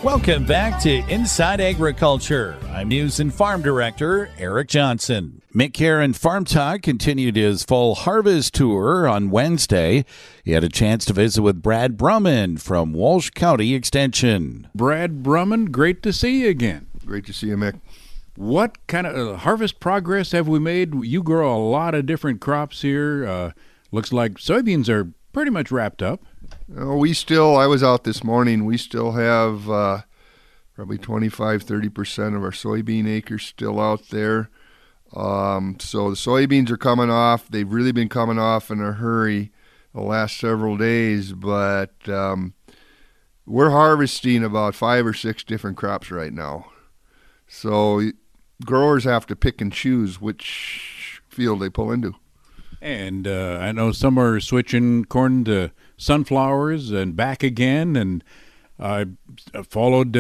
Welcome back to Inside Agriculture. I'm News and Farm Director Eric Johnson. Mick Heron Farm Talk continued his fall harvest tour on Wednesday. He had a chance to visit with Brad Brumman from Walsh County Extension. Brad Brumman, great to see you again. Great to see you, Mick. What kind of harvest progress have we made? You grow a lot of different crops here. Looks like soybeans are pretty much wrapped up. I was out this morning, we still have probably 25-30% of our soybean acres still out there. So the soybeans are coming off. They've really been coming off in a hurry the last several days, but we're harvesting about 5 or 6 different crops right now. So growers have to pick and choose which field they pull into. And I know some are switching corn to sunflowers and back again. And I followed,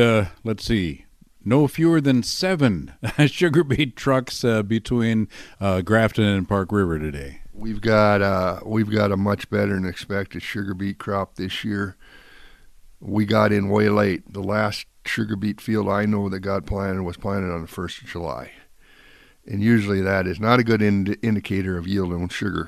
no fewer than 7 sugar beet trucks between Grafton and Park River today. We've got a much better than expected sugar beet crop this year. We got in way late. The last sugar beet field I know that got planted was planted on the 1st of July. And usually that is not a good indicator of yield on sugar.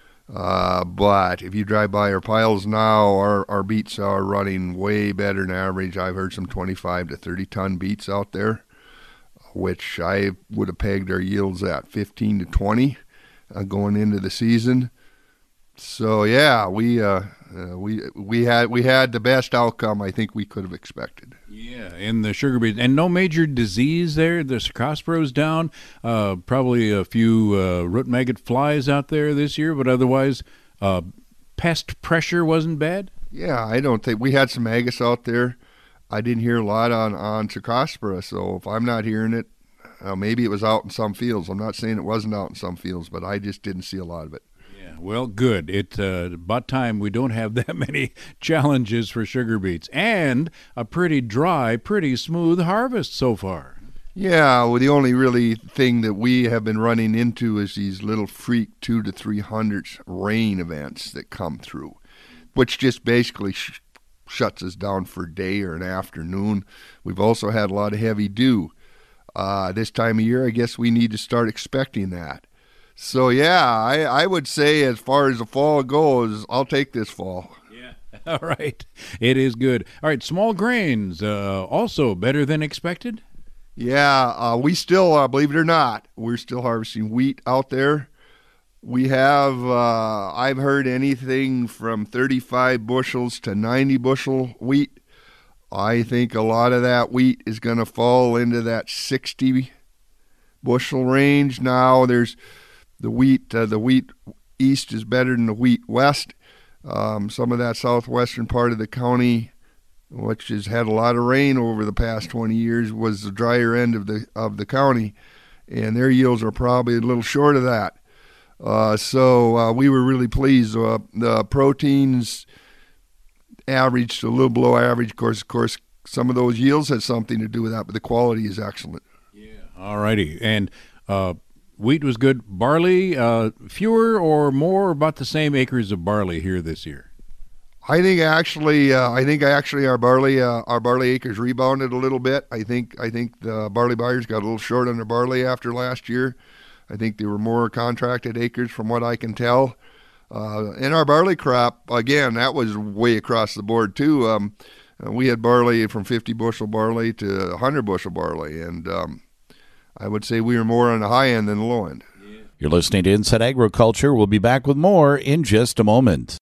But if you drive by our piles now, our beets are running way better than average. I've heard some 25 to 30 ton beets out there, which I would have pegged our yields at 15 to 20 going into the season. So yeah, we had the best outcome I think we could have expected. Yeah, in the sugar beet, and no major disease there. The Cercosporo's down. Probably a few root maggot flies out there this year, but otherwise, pest pressure wasn't bad. Yeah, I don't think we had some Agus out there. I didn't hear a lot on Cercospora, so if I'm not hearing it, maybe it was out in some fields. I'm not saying it wasn't out in some fields, but I just didn't see a lot of it. Well, good. It's about time we don't have that many challenges for sugar beets. And a pretty dry, pretty smooth harvest so far. Yeah, well, the only really thing that we have been running into is these little freak 2 to 300 rain events that come through, which just basically shuts us down for a day or an afternoon. We've also had a lot of heavy dew. This time of year, I guess we need to start expecting that. So, yeah, I would say as far as the fall goes, I'll take this fall. Yeah, all right. It is good. All right, small grains, also better than expected? Yeah, we still, believe it or not, we're still harvesting wheat out there. We have, I've heard anything from 35 bushels to 90 bushel wheat. I think a lot of that wheat is going to fall into that 60 bushel range. Now there's the wheat east is better than the wheat west. Some of that southwestern part of the county, which has had a lot of rain over the past 20 years, was the drier end of the county, and their yields are probably a little short of that. So we were really pleased. The proteins averaged a little below average. Of course, some of those yields had something to do with that, but the quality is excellent. Yeah. All righty. And wheat was good. Barley, fewer or more, about the same acres of barley here this year? I think actually our barley acres rebounded a little bit. I think the barley buyers got a little short on their barley after last year. I think there were more contracted acres from what I can tell. In our barley crop, again, that was way across the board too. We had barley from 50 bushel barley to 100 bushel barley, and I would say we were more on the high end than the low end. You're listening to Inside Agriculture. We'll be back with more in just a moment.